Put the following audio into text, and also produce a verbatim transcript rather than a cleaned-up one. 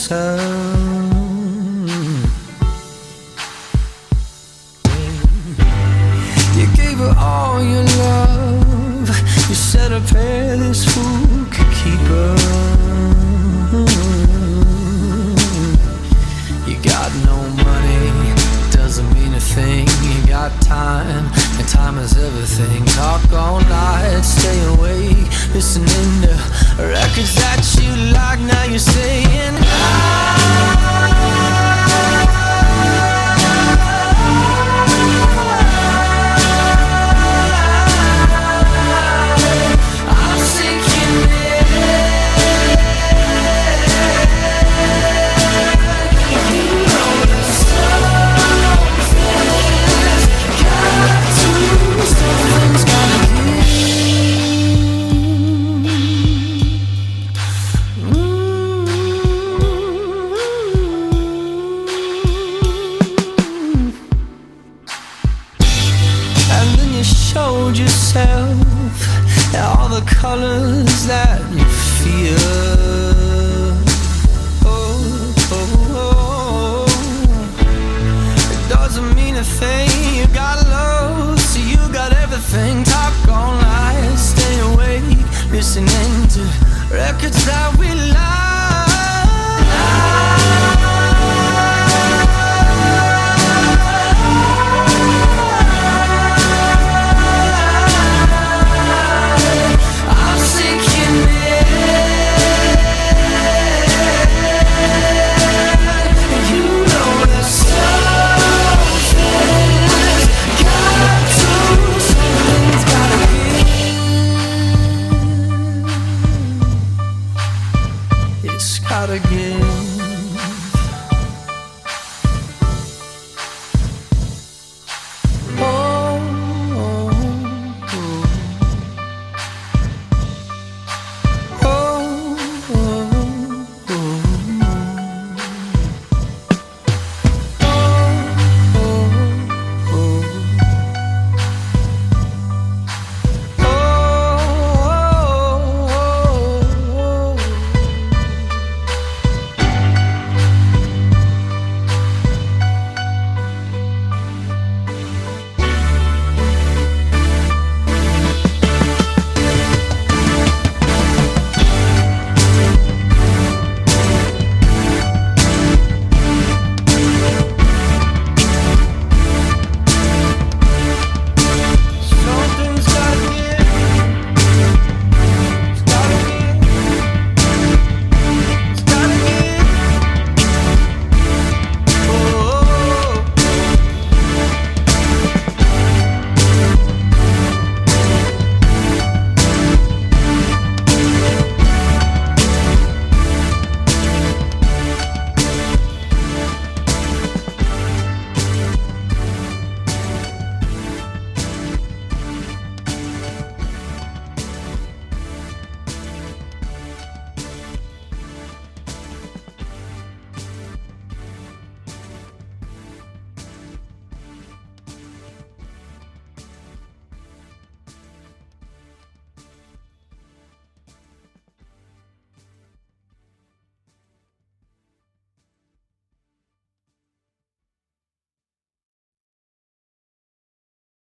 sound. You gave her all your love. You said a prayer this fool could keep her. You got no money, doesn't mean a thing. You got time, and time is everything. Talk all night, stay awake, listening to records that you like. Now you're saying I'm sinking in. You know the something's got to, something's gotta And then you showed yourself all the colors that you feel. Oh, oh, oh. It doesn't mean a thing. You got love, so you got everything. Talk all night, stay awake, listening to records that we like. It's gotta give.